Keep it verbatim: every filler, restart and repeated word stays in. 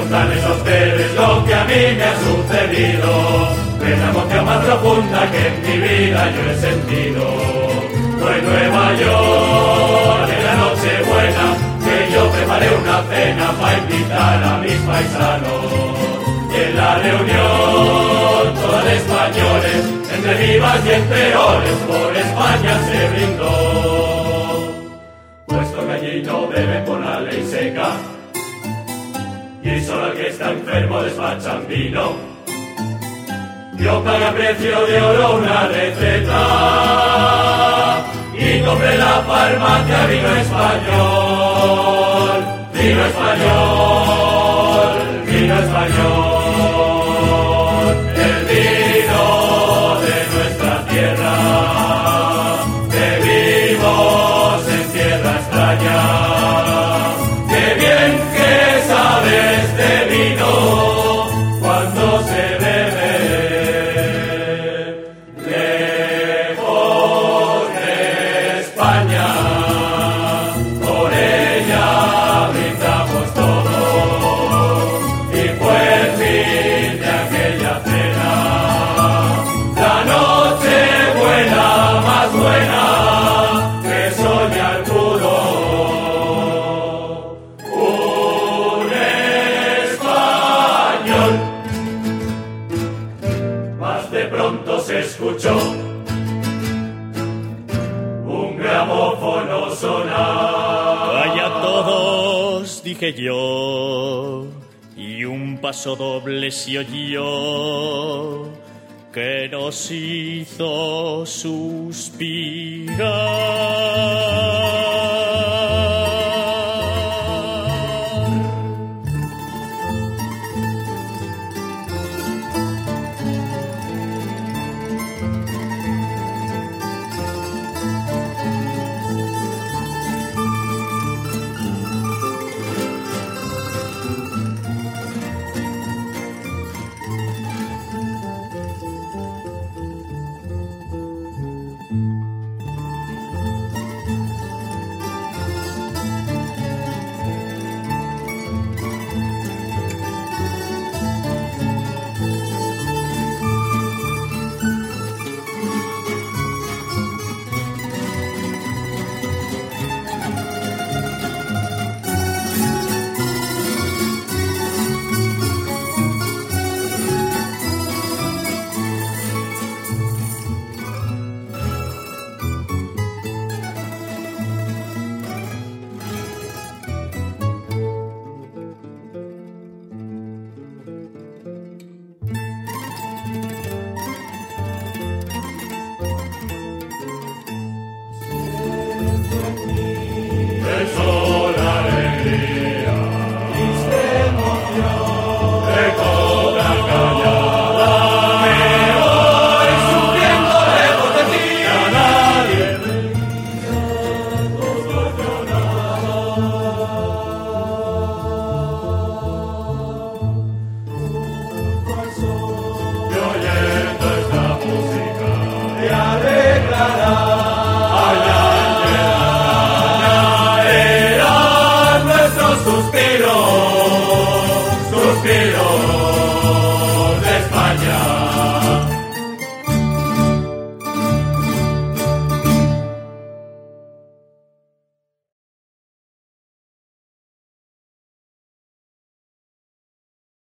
contarles a ustedes lo que a mí me ha sucedido. Es la emoción más profunda que en mi vida yo he sentido. Fue en Nueva York, en la Nochebuena, que yo preparé una cena para invitar a mis paisanos. Y en la reunión, todos españoles, entre vivas y entre oles, por España se brindó. Puesto que allí no beben por la ley seca, y solo al que está enfermo despachan vino. Yo pagué a precio de oro una receta y compré en la farmacia vino español, vino español, vino español. El vino de nuestra tierra, que vivimos en tierra extraña. Qué bien que sabes de vino cuando se bebe lejos de España. Por ella brindamos todos y fue el fin de aquella cena, la noche buena, más buena que soñar pudo. Un español. Más de pronto se escuchó un gramófono sonar. Vaya todos, dije yo, y un paso doble se oyó que nos hizo suspirar.